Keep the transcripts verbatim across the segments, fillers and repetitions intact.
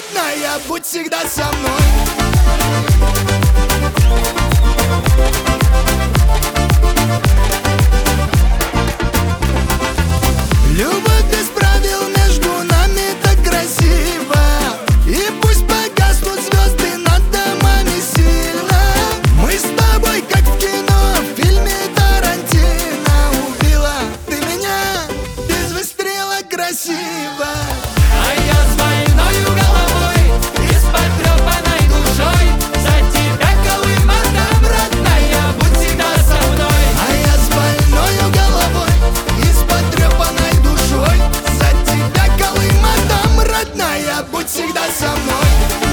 родная, будь всегда со мной. Любовь без правил между нами так красиво, и пусть погаснут звезды над домами сильно. Мы с тобой как в кино, в фильме Тарантино. Убила ты меня без выстрела красиво. А я с больною головой и с потрепанной душой за тебя колыматом, родная, будь всегда со мной. А я с больною головой и с потрепанной душой за тебя колыматом, родная, будь всегда со мной.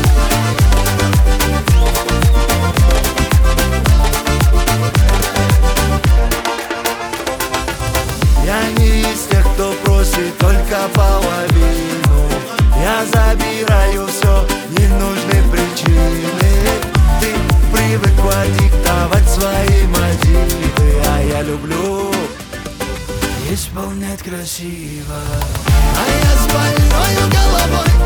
Я не из тех, кто просит только половину. Я забираю все, не нужны причины. Ты привыкла диктовать свои мотивы, а я люблю исполнять красиво. А я с больною головой